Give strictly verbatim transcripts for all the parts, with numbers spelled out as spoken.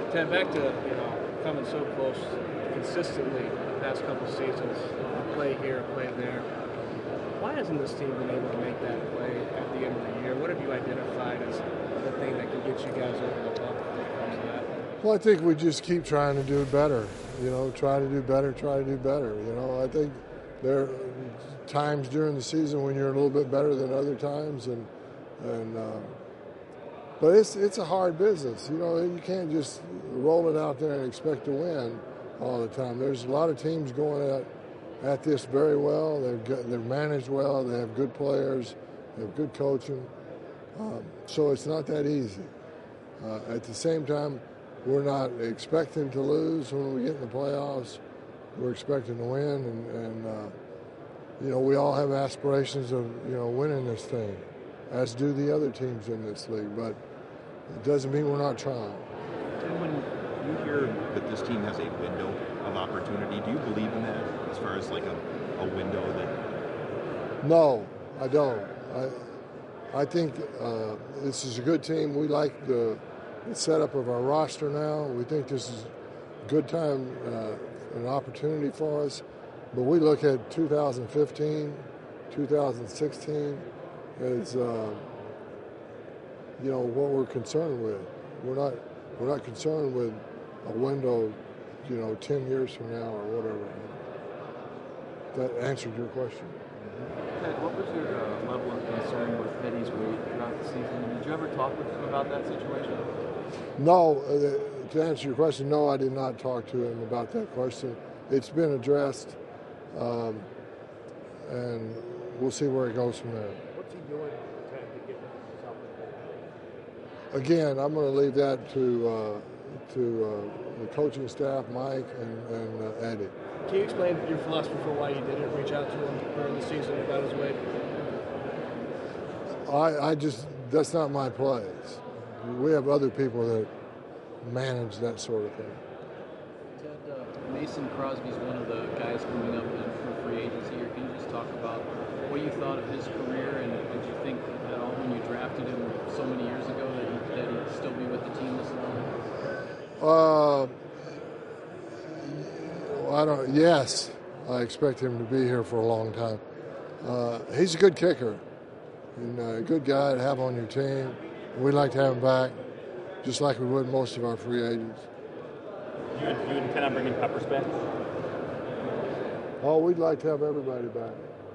Ted, back to, you know, coming so close consistently the past couple seasons, play here, play there. Why hasn't this team been able to make that play at the end of the year? What have you identified as the thing that can get you guys over the top when it comes to that? Well, I think we just keep trying to do better. You know, try to do better, try to do better. You know, I think there are times during the season when you're a little bit better than other times, and and uh, but it's it's a hard business. You know, you can't just roll it out there and expect to win all the time. There's a lot of teams going at at this very well. They're they're managed well. They have good players. They have good coaching. Um, so it's not that easy. Uh, at the same time, we're not expecting to lose when we get in the playoffs. We're expecting to win, and, and uh, you know, we all have aspirations of, you know, winning this thing, as do the other teams in this league. But it doesn't mean we're not trying. And when you hear that this team has a window of opportunity, do you believe in that as far as like a, a window that? No, I don't. I I think uh, this is a good team. We like the the setup of our roster now. We think this is a good time, uh, an opportunity for us. But we look at two thousand fifteen, two thousand sixteen as, uh, you know, what we're concerned with. We're not, we're not concerned with a window, you know, ten years from now or whatever. That answered your question. Ted, what was your uh, level of concern with Eddie's weight throughout the season? Did you ever talk with him about that situation? No, uh, to answer your question, no, I did not talk to him about that question. It's been addressed, um, and we'll see where it goes from there. What's he doing to get himself? Again, I'm going to leave that to uh, to uh, the coaching staff, Mike and, and uh, Eddie. Can you explain your philosophy for why you didn't reach out to him during the season about his weight? I, I just, that's not my place. We have other people that manage that sort of thing. Ted, uh, Mason Crosby's one of the guys coming up in for free agency here. Can you just talk about what you thought of his career, and did you think at all when you drafted him so many years ago that, he, that he'd still be with the team this long? Uh, I don't. Yes, I expect him to be here for a long time. Uh, he's a good kicker, and a good guy to have on your team. We'd like to have him back, just like we would most of our free agents. Do you, you intend on bringing Peppers back? Oh, we'd like to have everybody back.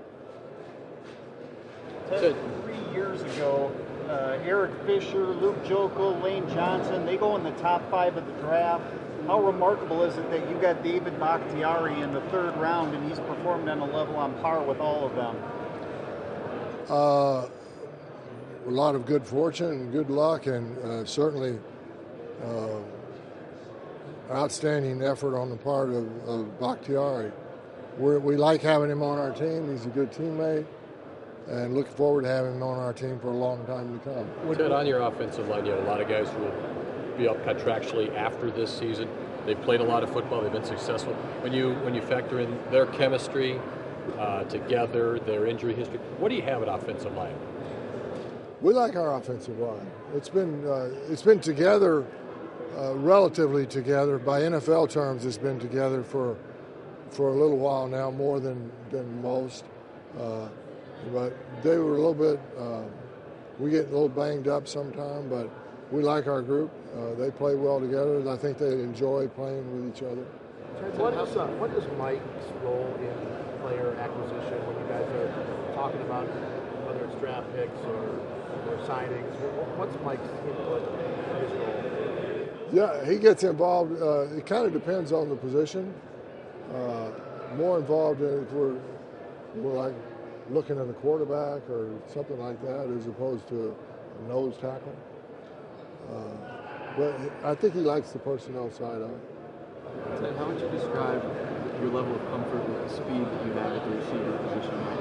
Ted, three years ago, uh, Eric Fisher, Luke Jokel, Lane Johnson, they go in the top five of the draft. How remarkable is it that you got David Bakhtiari in the third round and he's performed on a level on par with all of them? Uh, a lot of good fortune and good luck, and uh, certainly uh, outstanding effort on the part of, of Bakhtiari. We're, we like having him on our team. He's a good teammate, and looking forward to having him on our team for a long time to come. Ted, on your offensive line, you have a lot of guys who will be up contractually after this season. They've played a lot of football. They've been successful. When you when you factor in their chemistry uh, together, their injury history, what do you have at offensive line? We like our offensive line. It's been uh, it's been together, uh, relatively together. By N F L terms, it's been together for for a little while now, more than than most. Uh, but they were a little bit. Uh, we get a little banged up sometime, but we like our group. Uh, they play well together, and I think they enjoy playing with each other. What is, uh, what is Mike's role in player acquisition when you guys are talking about whether it's draft picks or, or signings? What's Mike's input in his role? Yeah, he gets involved. Uh, it kind of depends on the position. Uh, more involved in if we're, we're like looking at a quarterback or something like that as opposed to a nose tackle. Uh, but I think he likes the personnel side of it. Ted, how would you describe your level of comfort with the speed that you have at the receiver position right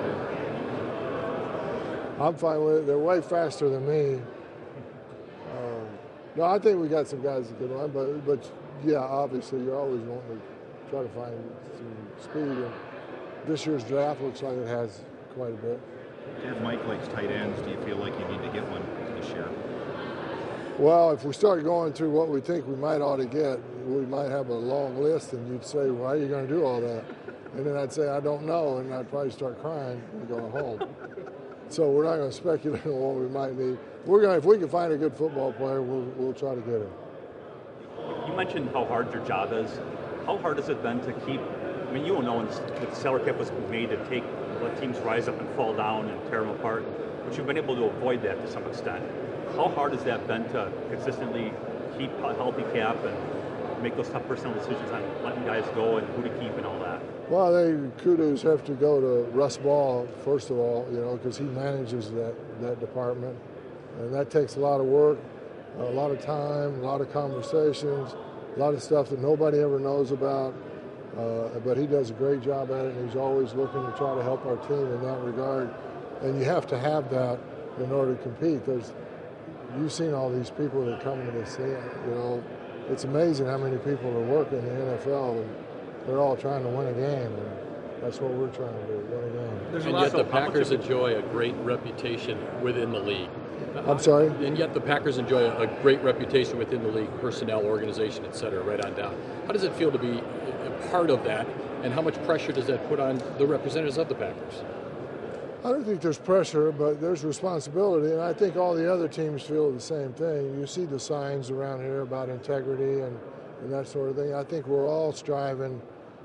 now? I'm fine with it. They're way faster than me. Uh, no, I think we got some guys that can run, but, but yeah, obviously you're always wanting to try to find some speed. And this year's draft looks like it has quite a bit. If Mike likes tight ends, do you feel like you need to get one this year? Well, if we start going through what we think we might ought to get, we might have a long list, and you'd say, why are you going to do all that? And then I'd say, I don't know, and I'd probably start crying and go home. So we're not going to speculate on what we might need. We're going to, if we can find a good football player, we'll, we'll try to get him. You mentioned how hard your job is. How hard has it been to keep, I mean, you don't know when the salary cap was made to take, let teams rise up and fall down and tear them apart, but you've been able to avoid that to some extent. How hard has that been to consistently keep a healthy cap and make those tough personal decisions on letting guys go and who to keep and all that? Well, they kudos have to go to Russ Ball, first of all, you know, because he manages that, that department. And that takes a lot of work, a lot of time, a lot of conversations, a lot of stuff that nobody ever knows about. Uh, but he does a great job at it, and he's always looking to try to help our team in that regard. And you have to have that in order to compete. There's, you've seen all these people that come into this thing, you know. It's amazing how many people are working in the N F L, and they're all trying to win a game, and that's what we're trying to do, win a game. There's and yet the Packers enjoy a great reputation within the league. I'm sorry? And yet the Packers enjoy a great reputation within the league, personnel, organization, et cetera, right on down. How does it feel to be a part of that, and how much pressure does that put on the representatives of the Packers? I don't think there's pressure, but there's responsibility, and I think all the other teams feel the same thing. You see the signs around here about integrity and, and that sort of thing. I think we're all striving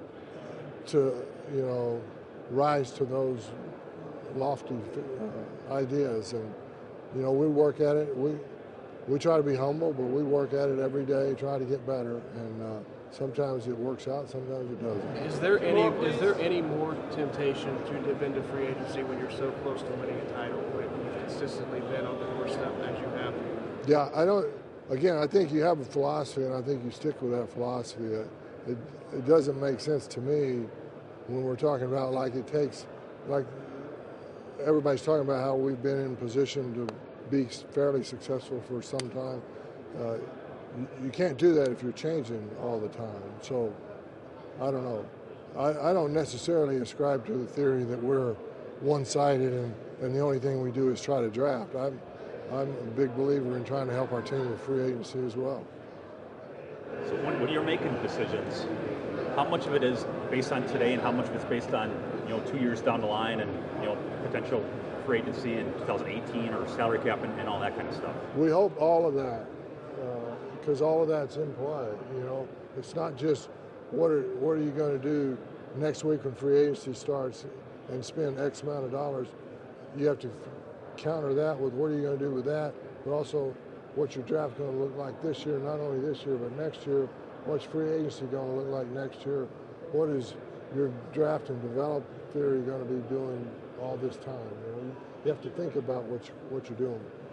to, you know, rise to those lofty uh, ideas, and you know, we work at it. We we try to be humble, but we work at it every day, try to get better, and uh, sometimes it works out, sometimes it doesn't. Is there any is there any more temptation to dip into free agency when you're so close to winning a title, when you've consistently been on the doorstep as you have? Yeah, I don't. Again, I think you have a philosophy, and I think you stick with that philosophy. It, it, it doesn't make sense to me when we're talking about like it takes, like everybody's talking about how we've been in position to be fairly successful for some time. Uh, you, you can't do that if you're changing all the time. So, I don't know. I, I don't necessarily ascribe to the theory that we're one-sided and, and the only thing we do is try to draft. I'm, I'm a big believer in trying to help our team with free agency as well. So when, when you're making decisions, how much of it is based on today and how much of it's based on, you know, two years down the line and, you know, potential free agency in two thousand eighteen or salary cap and, and all that kind of stuff? We hope all of that, because uh, all of that's in play. You know, it's not just what are, what are you going to do next week when free agency starts and spend X amount of dollars. You have to counter that with what are you going to do with that, but also what's your draft going to look like this year, not only this year, but next year. What's free agency going to look like next year? What is your draft and develop theory going to be doing all this time? You know, you have to think about what, you, what you're doing.